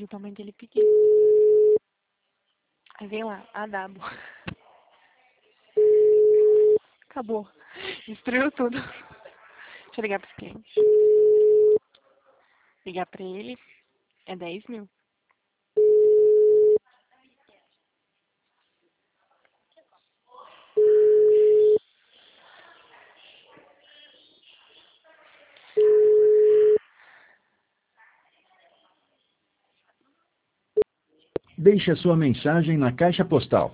o tamanho dele pequeno. Aí vem lá, a W. Acabou. Destruiu tudo. Deixa eu ligar para esse cliente. Ligar para ele é 10 mil. Deixe a sua mensagem na caixa postal